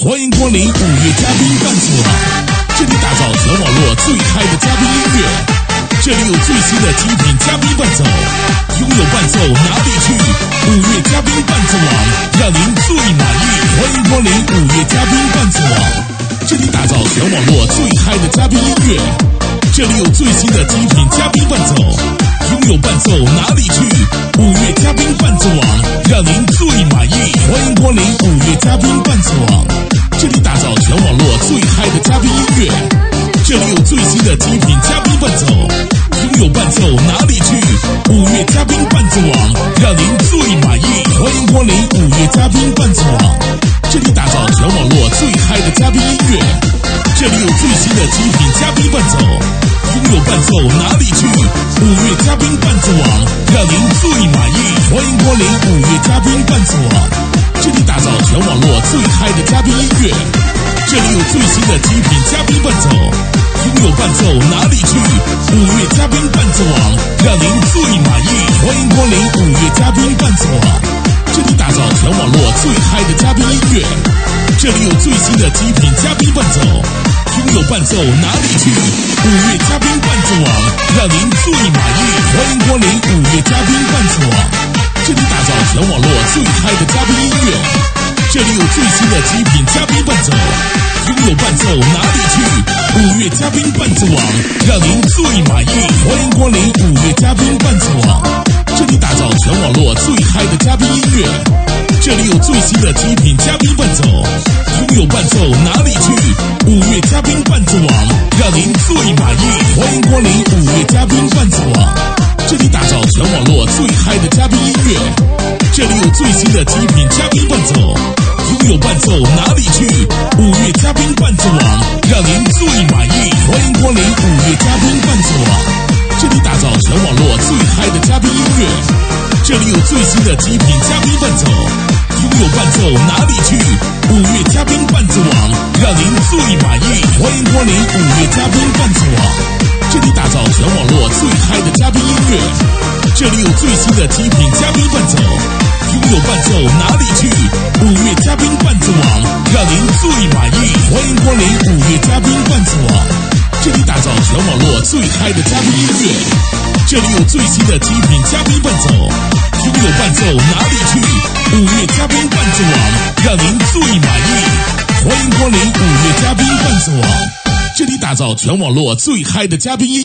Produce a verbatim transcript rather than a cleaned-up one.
欢迎光临五月嘉宾伴奏网，这里打造全网络最嗨的嘉宾音乐，这里有最新的精品嘉宾伴奏，拥有伴奏哪里去？五月嘉宾伴奏网让您最满意。欢迎光临五月嘉宾伴奏网，这里打造全网络最嗨的嘉宾音乐，这里有最新的精品嘉宾伴奏，拥有伴奏哪里去？五月嘉宾伴奏网让您最满意。欢迎光临五月嘉宾伴奏网，这里打造全网络最嗨的嘉宾音乐，这里有最新的精品嘉宾伴奏，拥有伴奏哪里去？五月嘉宾伴奏网让您最满意。欢迎光临五月嘉宾伴奏网，这里打造全网络最嗨的嘉宾音乐，这里有最新的精品嘉宾伴奏，拥有伴奏哪里去？五月嘉宾伴奏网让您最满意。欢迎光临五月嘉宾伴奏网，这里打造全网络最嗨的嘉宾音乐，这里有最新的精品嘉宾伴奏，拥有伴奏哪里去？五月嘉宾伴奏网让您最满意。欢迎光临五月嘉宾伴奏网，这里打造全网络最嗨的嘉宾音乐，这里有最新的精品嘉宾伴奏，拥有伴奏哪里去？五月嘉宾伴奏网让您最满意。欢迎光临五月嘉宾伴奏网，这里打造全网络最嗨的嘉宾音乐，这里有最新的精品嘉宾伴奏，拥有伴奏哪里去？五月嘉宾伴奏网让您最满意。欢迎光临五月嘉宾伴奏网，这里打造全网络最嗨的嘉宾音乐，这里有最新的精品嘉宾伴奏，拥有伴奏哪里去？五月嘉宾伴奏网让您最满意。欢迎光临五月嘉宾伴奏网，这里打造全网络最嗨的嘉宾音乐，这里有最新的精品嘉宾伴奏，拥有伴奏哪里去？五月嘉宾伴奏网让您最满意。欢迎光临五月嘉宾伴奏网，这里打造全网络最嗨的嘉宾音乐，这里有最新的精品嘉宾伴奏，拥有伴奏哪里去？五月嘉宾伴奏网让您最满意。欢迎光临五月嘉宾伴奏网，这里打造全网络最嗨的嘉宾音乐，这里有最新的精品嘉宾伴奏，拥有伴奏哪里去？五月嘉宾伴奏网让您最满意。欢迎光临五月嘉宾伴奏网，这里打造全网络最嗨的嘉宾音乐，这里有最新的精品嘉宾伴奏，拥有伴奏哪里去？五月嘉宾伴奏网让您最满意。欢迎光临五月嘉宾伴奏网，这里打造全网络最嗨的嘉宾音